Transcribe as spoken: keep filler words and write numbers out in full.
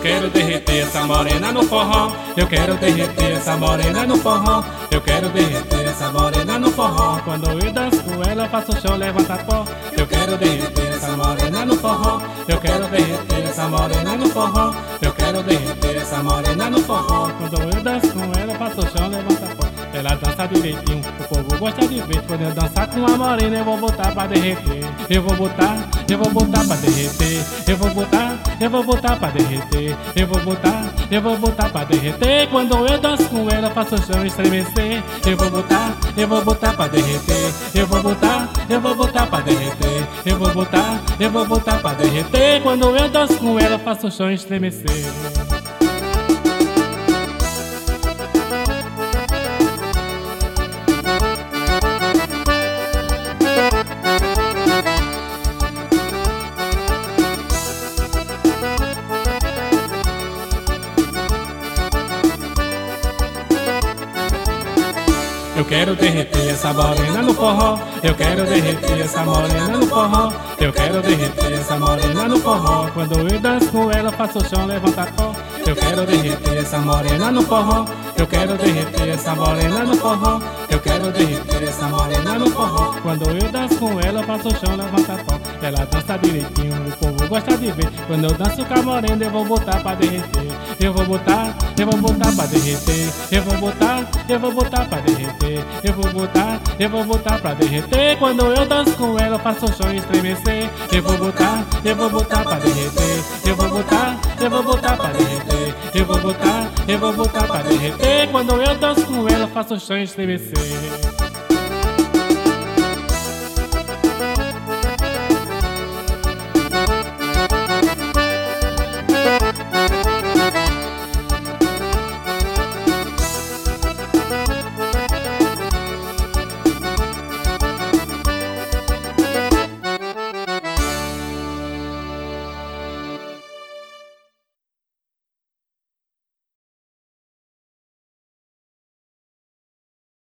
quero derreter essa morena no forró. Eu quero derreter essa morena no forró. Eu quero derreter essa morena no forró. Quando eu danço com ela, eu faço o chão, levanta pó. Eu quero derreter essa morena no forró. Eu quero derreter essa morena no forró. Eu quero derreter essa morena no forró. Quando eu danço com ela, eu faço o chão, levanta pó. Ela dança direitinho, o povo gosta de ver. Quando eu dançar com a morena, eu vou botar pra derreter. Eu vou botar, eu vou botar pra derreter. Eu vou botar, eu vou botar pra derreter. Eu vou botar, eu vou botar pra derreter. Quando eu danço com ela, faço o chão estremecer. Eu vou botar, eu vou botar pra derreter. Eu vou botar, eu vou botar pra derreter. Eu vou botar, eu vou botar pra derreter. Quando eu danço com ela, faço o chão estremecer. Eu quero derreter essa morena no forró. Eu quero derreter essa morena no forró. Eu quero derreter essa morena no forró. Quando eu danço com ela, faço o chão, levanta pó. Eu quero derreter essa morena no forró. Eu quero derreter essa morena no forró. Eu quero derreter essa morena no forró. Quando eu danço com ela, faço o chão, levanta pó. Ela dança direitinho, o povo gosta de ver. Quando eu danço com a morena, eu vou botar pra derreter. Eu vou botar, eu vou botar pra derreter. Eu vou botar, eu vou botar pra derreter. Eu vou botar, eu vou botar pra derreter. Quando eu danço com ela, eu faço o chão estremecer. Eu vou botar, eu vou botar pra derreter. Eu vou botar, eu vou botar pra derreter. Eu vou botar, eu vou botar pra derreter. Quando eu danço com ela, eu faço o chão estremecer.